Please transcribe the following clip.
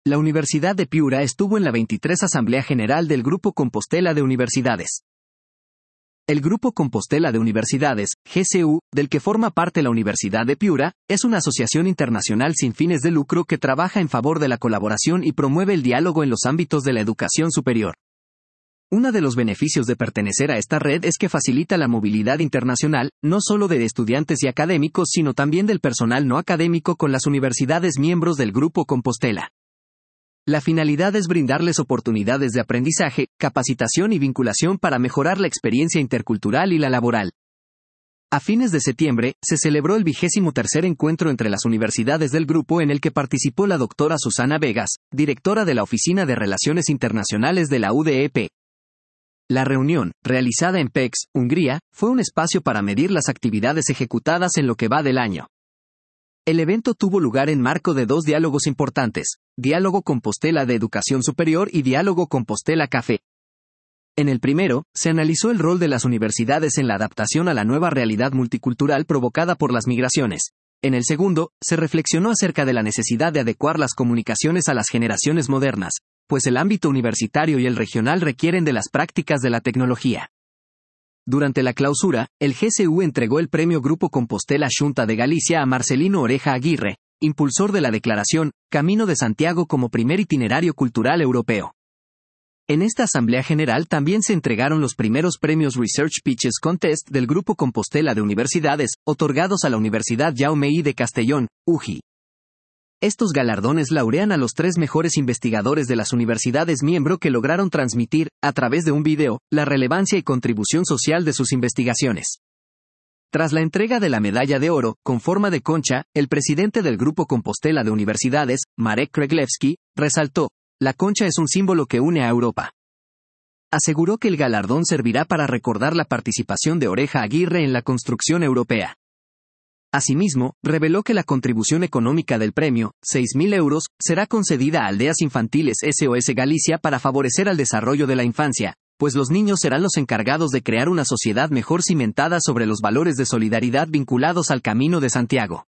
La Universidad de Piura estuvo en la 23 Asamblea General del Grupo Compostela de Universidades. El Grupo Compostela de Universidades, GCU, del que forma parte la Universidad de Piura, es una asociación internacional sin fines de lucro que trabaja en favor de la colaboración y promueve el diálogo en los ámbitos de la educación superior. Uno de los beneficios de pertenecer a esta red es que facilita la movilidad internacional, no solo de estudiantes y académicos, sino también del personal no académico con las universidades miembros del Grupo Compostela. La finalidad es brindarles oportunidades de aprendizaje, capacitación y vinculación para mejorar la experiencia intercultural y la laboral. A fines de septiembre, se celebró el 23º encuentro entre las universidades del grupo en el que participó la doctora Susana Vegas, directora de la Oficina de Relaciones Internacionales de la UDEP. La reunión, realizada en Pécs, Hungría, fue un espacio para medir las actividades ejecutadas en lo que va del año. El evento tuvo lugar en marco de dos diálogos importantes, Diálogo Compostela de Educación Superior y Diálogo Compostela Café. En el primero, se analizó el rol de las universidades en la adaptación a la nueva realidad multicultural provocada por las migraciones. En el segundo, se reflexionó acerca de la necesidad de adecuar las comunicaciones a las generaciones modernas, pues el ámbito universitario y el regional requieren de las prácticas de la tecnología. Durante la clausura, el GCU entregó el premio Grupo Compostela Xunta de Galicia a Marcelino Oreja Aguirre, impulsor de la declaración Camino de Santiago como primer itinerario cultural europeo. En esta Asamblea General también se entregaron los primeros premios Research Pitches Contest del Grupo Compostela de Universidades, otorgados a la Universidad Jaume I de Castellón, UJI. Estos galardones laurean a los 3 mejores investigadores de las universidades miembro que lograron transmitir, a través de un video, la relevancia y contribución social de sus investigaciones. Tras la entrega de la medalla de oro, con forma de concha, el presidente del Grupo Compostela de Universidades, Marek Kreglewski, resaltó: "La concha es un símbolo que une a Europa". Aseguró que el galardón servirá para recordar la participación de Oreja Aguirre en la construcción europea. Asimismo, reveló que la contribución económica del premio, 6.000 euros, será concedida a Aldeas Infantiles SOS Galicia para favorecer al desarrollo de la infancia, pues los niños serán los encargados de crear una sociedad mejor cimentada sobre los valores de solidaridad vinculados al Camino de Santiago.